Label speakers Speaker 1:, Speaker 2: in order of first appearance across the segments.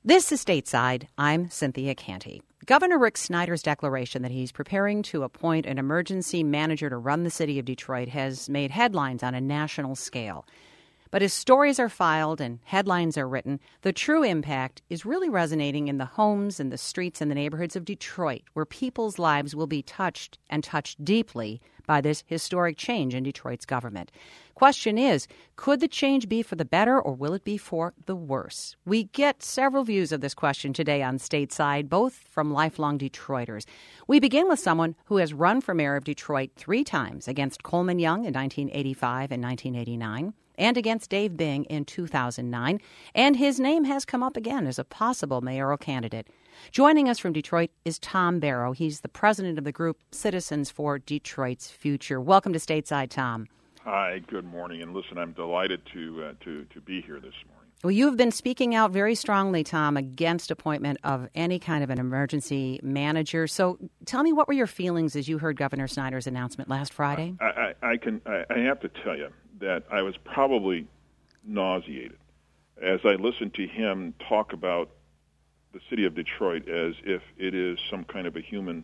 Speaker 1: This is Stateside. I'm Cynthia Canty. Governor Rick Snyder's declaration that he's preparing to appoint an emergency manager to run the city of Detroit has made headlines on a national scale. But as stories are filed and headlines are written, the true impact is really resonating in the homes and the streets and the neighborhoods of Detroit, where people's lives will be touched and touched deeply by this historic change in Detroit's government. Question is, could the change be for the better or will it be for the worse? We get several views of this question today on Stateside, both from lifelong Detroiters. We begin with someone who has run for mayor of Detroit 3 times, against Coleman Young in 1985 and 1989. And against Dave Bing in 2009, and his name has come up again as a possible mayoral candidate. Joining us from Detroit is Tom Barrow. He's the president of the group Citizens for Detroit's Future. Welcome to Stateside, Tom.
Speaker 2: Hi, good morning. And listen, I'm delighted to be here this morning.
Speaker 1: Well, you have been speaking out very strongly, Tom, against appointment of any kind of an emergency manager. So tell me, what were your feelings as you heard Governor Snyder's announcement last Friday?
Speaker 2: I have to tell you that I was probably nauseated as I listened to him talk about the city of Detroit as if it is some kind of a human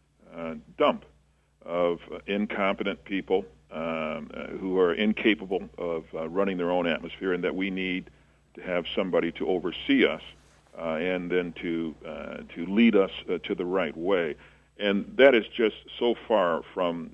Speaker 2: dump of incompetent people who are incapable of running their own atmosphere, and that we need to have somebody to oversee us and then to lead us to the right way. And that is just so far from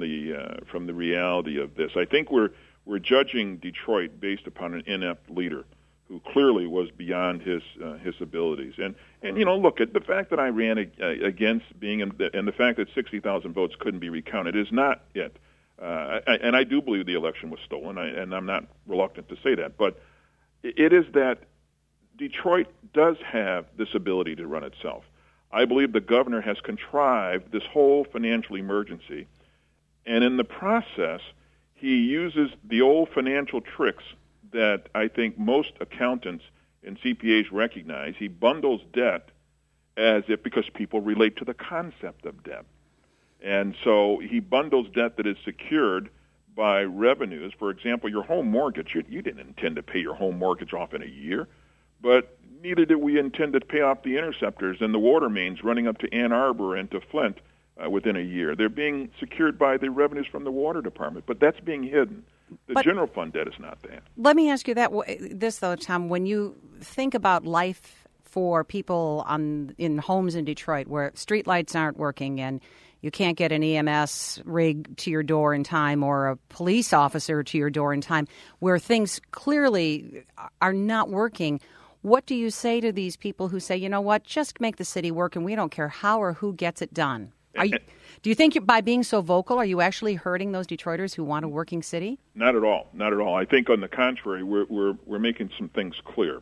Speaker 2: the reality of this. I think we're judging Detroit based upon an inept leader who clearly was beyond his abilities. And look, at the fact that I ran against being and the fact that 60,000 votes couldn't be recounted is not it. And I do believe the election was stolen, and I'm not reluctant to say that. But it is that Detroit does have this ability to run itself. I believe the governor has contrived this whole financial emergency, and in the process, he uses the old financial tricks that I think most accountants and CPAs recognize. He bundles debt because people relate to the concept of debt. And so he bundles debt that is secured by revenues. For example, your home mortgage, you didn't intend to pay your home mortgage off in a year, but neither did we intend to pay off the interceptors and the water mains running up to Ann Arbor and to Flint within a year. They're being secured by the revenues from the water department, but that's being hidden. The general fund debt is not that.
Speaker 1: Let me ask you this, though, Tom. When you think about life for people in homes in Detroit where streetlights aren't working and you can't get an EMS rig to your door in time or a police officer to your door in time, where things clearly are not working, what do you say to these people who say, you know what, just make the city work and we don't care how or who gets it done? Do you think by being so vocal, are you actually hurting those Detroiters who want a working city?
Speaker 2: Not at all. Not at all. I think, on the contrary, we're making some things clear.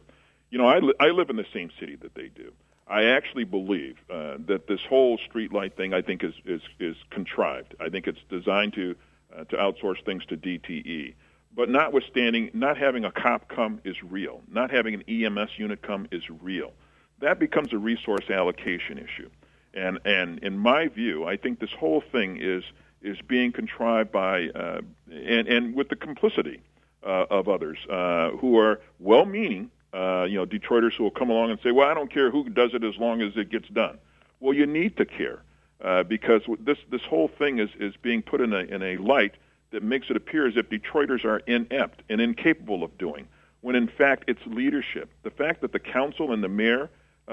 Speaker 2: I live in the same city that they do. I actually believe that this whole streetlight thing, I think, is contrived. I think it's designed to outsource things to DTE. But notwithstanding, not having a cop come is real. Not having an EMS unit come is real. That becomes a resource allocation issue. And in my view, I think this whole thing is being contrived by and with the complicity of others who are well-meaning, Detroiters who will come along and say, well, I don't care who does it as long as it gets done. Well, you need to care because this whole thing is being put in a light that makes it appear as if Detroiters are inept and incapable of doing, when in fact it's leadership. The fact that the council and the mayor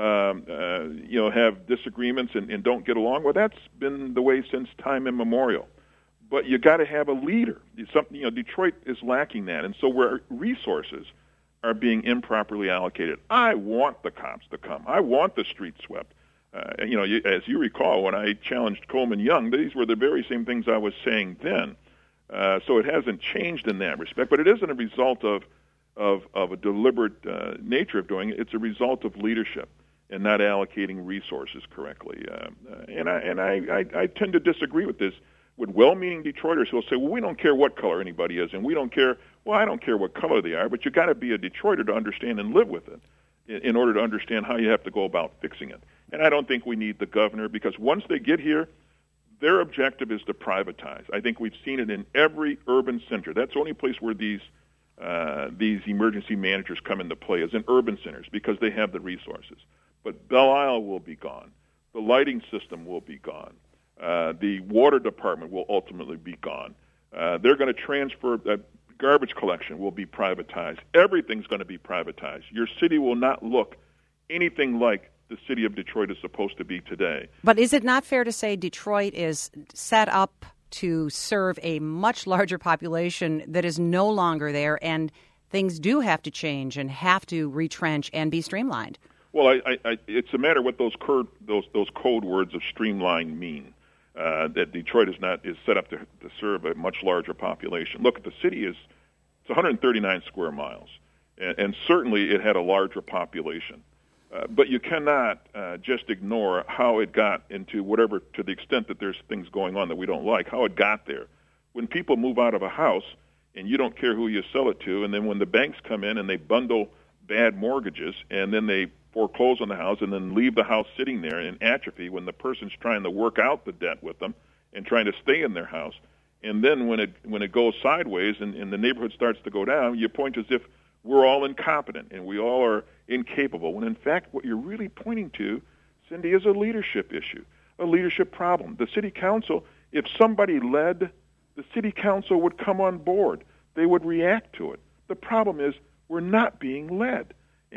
Speaker 2: have disagreements and don't get along, well, that's been the way since time immemorial. But you got to have a leader. Detroit is lacking that, and so where resources are being improperly allocated, I want the cops to come. I want the street swept. As you recall, when I challenged Coleman Young, these were the very same things I was saying then. So it hasn't changed in that respect, but it isn't a result of a deliberate nature of doing it. It's a result of leadership and not allocating resources correctly. And I tend to disagree with this, with well-meaning Detroiters who will say, well, we don't care what color anybody is, and we don't care, well, I don't care what color they are, but you got to be a Detroiter to understand and live with it in order to understand how you have to go about fixing it. And I don't think we need the governor, because once they get here, their objective is to privatize. I think we've seen it in every urban center. That's the only place where these these emergency managers come into play is in urban centers because they have the resources. But Belle Isle will be gone. The lighting system will be gone. The water department will ultimately be gone. They're going to transfer, garbage collection will be privatized. Everything's going to be privatized. Your city will not look anything like the city of Detroit is supposed to be today.
Speaker 1: But is it not fair to say Detroit is set up to serve a much larger population that is no longer there, and things do have to change and have to retrench and be streamlined?
Speaker 2: Well, it's a matter of what those code words of streamline mean. That Detroit is set up to serve a much larger population. Look, the city it's 139 square miles, and certainly it had a larger population. But you cannot just ignore how it got into whatever, to the extent that there's things going on that we don't like, how it got there. When people move out of a house and you don't care who you sell it to, and then when the banks come in and they bundle bad mortgages and then they foreclose on the house and then leave the house sitting there in atrophy when the person's trying to work out the debt with them and trying to stay in their house. And then when it goes sideways and the neighborhood starts to go down, you point as if we're all incompetent and we all are incapable, when in fact what you're really pointing to, Cindy, is a leadership issue, a leadership problem. The city council, if somebody led, the city council would come on board. They would react to it. The problem is we're not being led.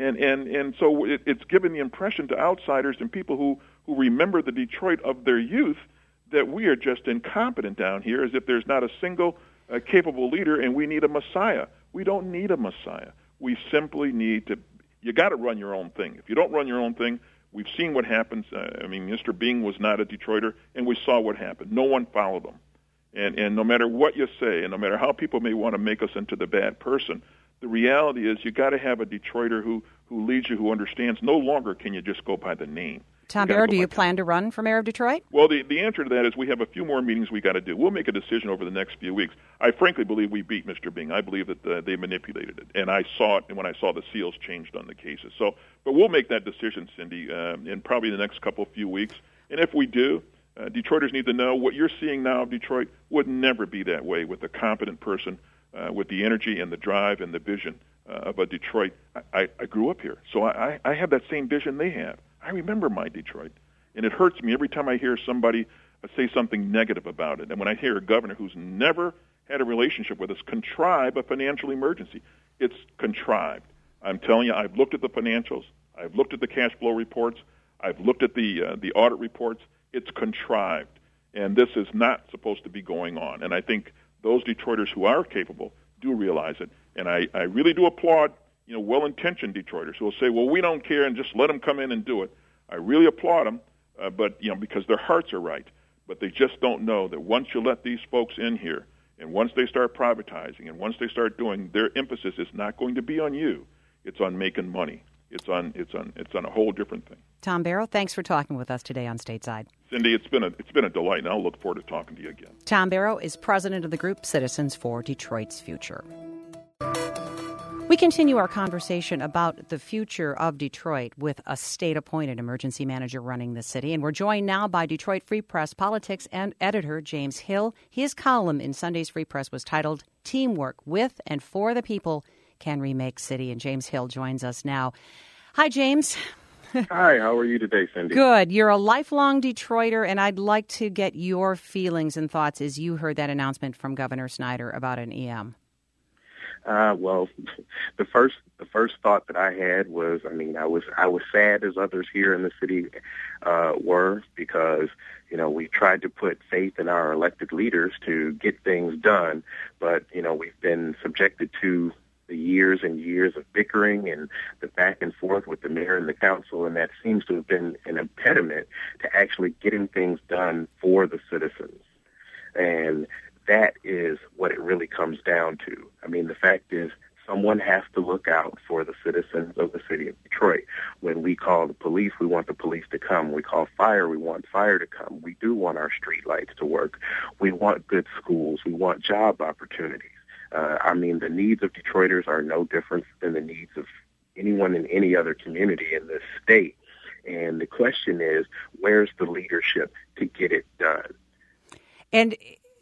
Speaker 2: And so it's given the impression to outsiders and people who remember the Detroit of their youth that we are just incompetent down here, as if there's not a single capable leader and we need a messiah. We don't need a messiah. We simply need to, you got to run your own thing. If you don't run your own thing, we've seen what happens. Mr. Bing was not a Detroiter, and we saw what happened. No one followed him. And no matter what you say, and no matter how people may want to make us into the bad person, the reality is you got to have a Detroiter who leads you, who understands. No longer can you just go by the name.
Speaker 1: Tom Barrow, do you plan to run for mayor of Detroit?
Speaker 2: Well, the answer to that is we have a few more meetings we got to do. We'll make a decision over the next few weeks. I frankly believe we beat Mr. Bing. I believe that they manipulated it, and I saw it when I saw the seals changed on the cases. But we'll make that decision, Cindy, in probably the next few weeks. And if we do, Detroiters need to know what you're seeing now of Detroit would never be that way with a competent person, with the energy and the drive and the vision of a Detroit. I grew up here, so I have that same vision they have. I remember my Detroit, and it hurts me every time I hear somebody say something negative about it. And when I hear a governor who's never had a relationship with us contrive a financial emergency, it's contrived. I'm telling you, I've looked at the financials, I've looked at the cash flow reports, I've looked at the audit reports. It's contrived, and this is not supposed to be going on. And I think those Detroiters who are capable do realize it, and I really do applaud well-intentioned Detroiters who will say, well, we don't care and just let them come in and do it. I really applaud them, but because their hearts are right. But they just don't know that once you let these folks in here, and once they start privatizing, and once they start doing, their emphasis is not going to be on you. It's on making money. It's on a whole different thing.
Speaker 1: Tom Barrow, thanks for talking with us today on Stateside.
Speaker 2: Cindy, it's been a delight, and I'll look forward to talking to you again.
Speaker 1: Tom Barrow is president of the group Citizens for Detroit's Future. We continue our conversation about the future of Detroit with a state-appointed emergency manager running the city. And we're joined now by Detroit Free Press politics and editor James Hill. His column in Sunday's Free Press was titled Teamwork with and for the People Can Remake City. And James Hill joins us now. Hi, James.
Speaker 3: Hi, how are you today, Cindy?
Speaker 1: Good. You're a lifelong Detroiter, and I'd like to get your feelings and thoughts as you heard that announcement from Governor Snyder about an EM.
Speaker 3: Well, the first thought that I had was, I was sad as others here in the city were, because we tried to put faith in our elected leaders to get things done, but we've been subjected to the years and years of bickering and the back and forth with the mayor and the council, and that seems to have been an impediment to actually getting things done for the citizens. And that is what it really comes down to. The fact is, someone has to look out for the citizens of the city of Detroit. When we call the police, we want the police to come. We call fire, we want fire to come. We do want our street lights to work. We want good schools. We want job opportunities. The needs of Detroiters are no different than the needs of anyone in any other community in this state. And the question is, where's the leadership to get it done?
Speaker 1: And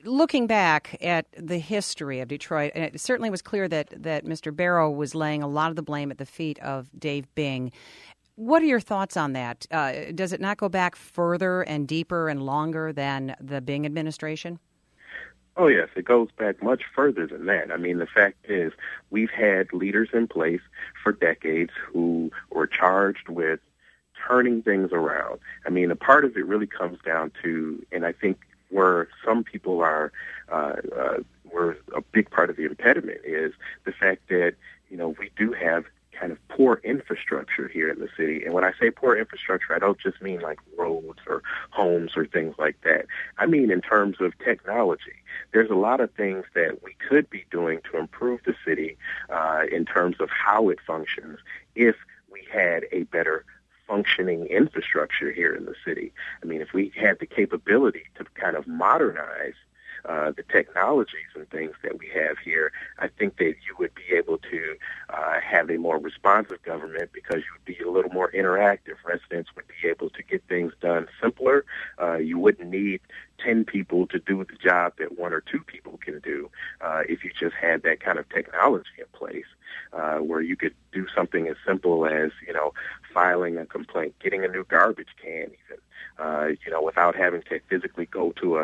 Speaker 1: looking back at the history of Detroit, and it certainly was clear that Mr. Barrow was laying a lot of the blame at the feet of Dave Bing. What are your thoughts on that? Does it not go back further and deeper and longer than the Bing administration?
Speaker 3: Oh, yes, it goes back much further than that. I mean, the fact is we've had leaders in place for decades who were charged with turning things around. I mean, a part of it really comes down to, and I think where some people are, where a big part of the impediment is the fact that, we do have kind of poor infrastructure here in the city. And when I say poor infrastructure, I don't just mean like roads or homes or things like that. I mean in terms of technology. There's a lot of things that we could be doing to improve the city in terms of how it functions if we had a better functioning infrastructure here in the city. I mean, if we had the capability to kind of modernize the technologies and things that we have here, I think that you would be able to have a more responsive government because you would be a little more interactive. Residents would be able to get things done simpler. You wouldn't need 10 people to do the job that 1 or 2 people can do if you just had that kind of technology in place where you could do something as simple as, filing a complaint, getting a new garbage can even, without having to physically go to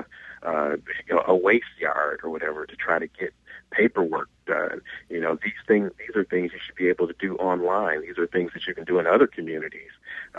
Speaker 3: a waste yard or whatever to try to get paperwork done. These are things you should be able to do online. These are things that you can do in other communities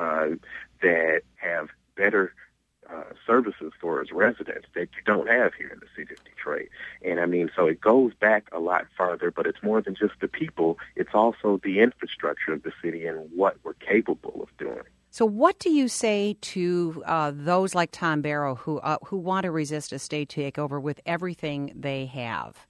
Speaker 3: that have better services for its residents that you don't have here in the city of Detroit. And I mean, so it goes back a lot farther, but it's more than just the people. It's also the infrastructure of the city and what we're capable of doing.
Speaker 1: So what do you say to those like Tom Barrow who want to resist a state takeover with everything they have?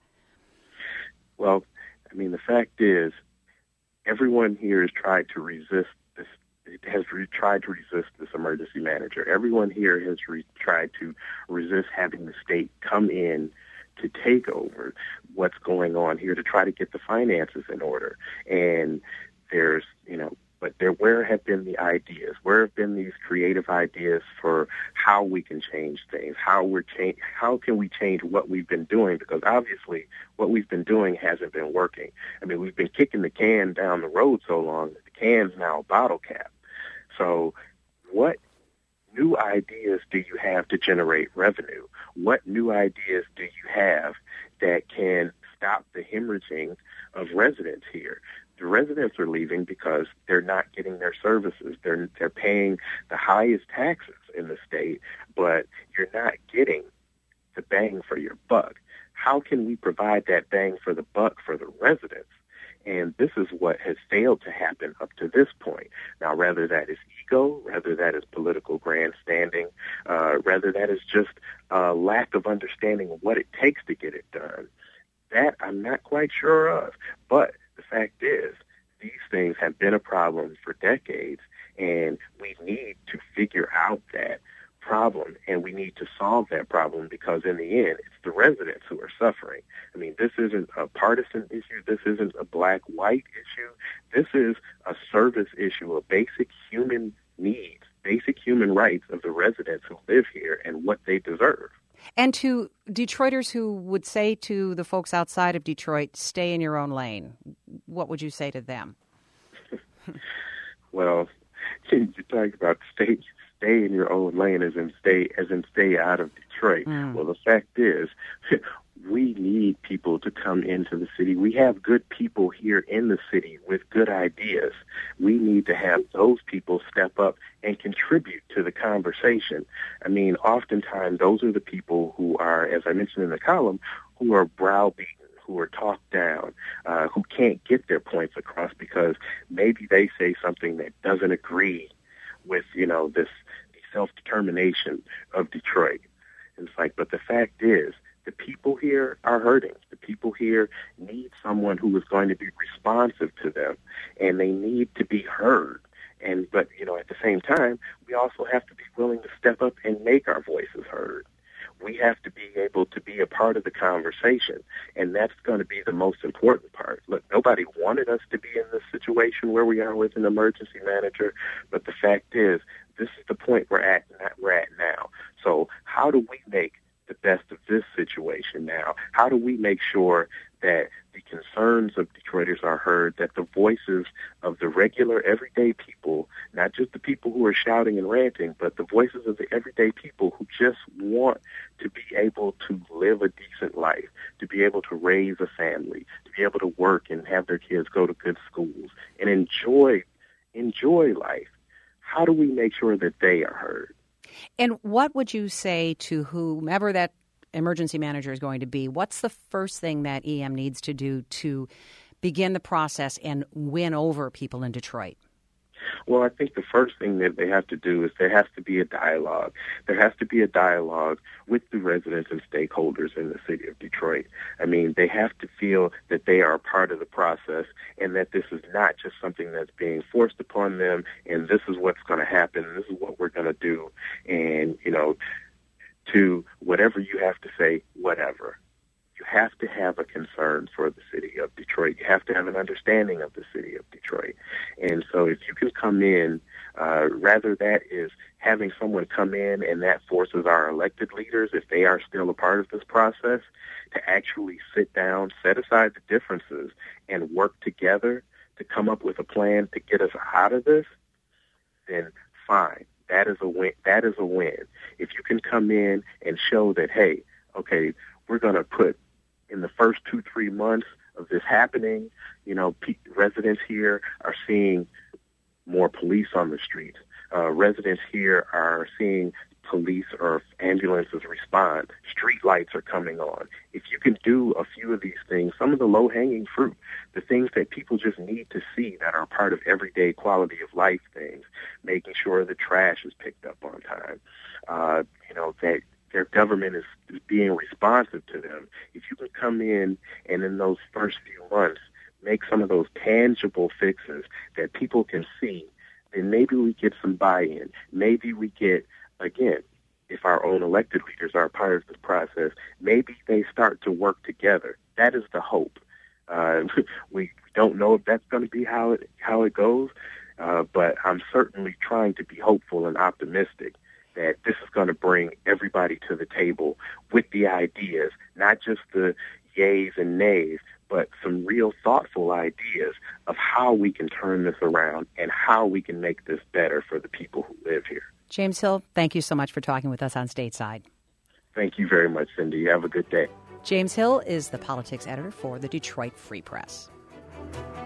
Speaker 3: Well, I mean, the fact is, everyone here has tried to resist this. Tried to resist this emergency manager. Everyone here has tried to resist having the state come in to take over what's going on here to try to get the finances in order. And there's, but where have been the ideas? Where have been these creative ideas for how we can change things? How can we change what we've been doing? Because obviously what we've been doing hasn't been working. I mean, we've been kicking the can down the road so long that the can's now a bottle cap. So what new ideas do you have to generate revenue? What new ideas do you have that can stop the hemorrhaging of residents here? The residents are leaving because they're not getting their services. They're paying the highest taxes in the state, but you're not getting the bang for your buck. How can we provide that bang for the buck for the residents? And this is what has failed to happen up to this point. Now, whether that is ego, whether that is political grandstanding, whether that is just a lack of understanding of what it takes to get it done, that I'm not quite sure of. But the fact is, these things have been a problem for decades, and we need to figure out that problem, and we need to solve that problem because in the end, it's the residents who are suffering. I mean, this isn't a partisan issue. This isn't a black-white issue. This is a service issue, a basic human needs, basic human rights of the residents who live here and what they deserve.
Speaker 1: And to Detroiters who would say to the folks outside of Detroit, stay in your own lane, what would you say to them?
Speaker 3: Well, you're talking about stay in your own lane as in stay out of Detroit. Well, the fact is, we need people to come into the city. We have good people here in the city with good ideas. We need to have those people step up and contribute to the conversation. I mean, oftentimes those are the people who are, as I mentioned in the column, who are browbeaten, who are talked down, who can't get their points across because maybe they say something that doesn't agree with, this self-determination of Detroit. And it's like, but the fact is, the people here are hurting. The people here need someone who is going to be responsive to them, and they need to be heard. But at the same time, we also have to be willing to step up and make our voices heard. We have to be able to be a part of the conversation, and that's going to be the most important part. Look, nobody wanted us to be in this situation where we are with an emergency manager, but the fact is, this is the point we're at now. So how do we make the best of this situation now? How do we make sure that the concerns of Detroiters are heard, that the voices of the regular, everyday people, not just the people who are shouting and ranting, but the voices of the everyday people who just want to be able to live a decent life, to be able to raise a family, to be able to work and have their kids go to good schools and enjoy life? How do we make sure that they are heard?
Speaker 1: And what would you say to whomever that emergency manager is going to be? What's the first thing that EM needs to do to begin the process and win over people in Detroit?
Speaker 3: Well, I think the first thing that they have to do is there has to be a dialogue. There has to be a dialogue with the residents and stakeholders in the city of Detroit. I mean, they have to feel that they are a part of the process and that this is not just something that's being forced upon them and this is what's going to happen, this is what we're going to do, and, to whatever you have to say, whatever. You have to have a concern for the city of Detroit. You have to have an understanding of the city of Detroit. And so if you can come in, rather that is having someone come in and that forces our elected leaders, if they are still a part of this process, to actually sit down, set aside the differences, and work together to come up with a plan to get us out of this, then fine. That is a win. That is a win. If you can come in and show that, hey, okay, we're going to put in the first 2-3 months of this happening, residents here are seeing more police on the streets. Residents here are seeing police or ambulances respond. Street lights are coming on. If you can do a few of these things, some of the low-hanging fruit, the things that people just need to see that are part of everyday quality of life things, making sure the trash is picked up on time, that their government is being responsive to them. If you can come in and in those first few months make some of those tangible fixes that people can see, then maybe we get some buy-in. Maybe we get, again, if our own elected leaders are a part of this process, maybe they start to work together. That is the hope. We don't know if that's going to be how it goes, but I'm certainly trying to be hopeful and optimistic that this is going to bring everybody to the table with the ideas, not just the yays and nays, but some real thoughtful ideas of how we can turn this around and how we can make this better for the people who live here.
Speaker 1: James Hill, thank you so much for talking with us on Stateside.
Speaker 3: Thank you very much, Cindy. Have a good day.
Speaker 1: James Hill is the politics editor for the Detroit Free Press.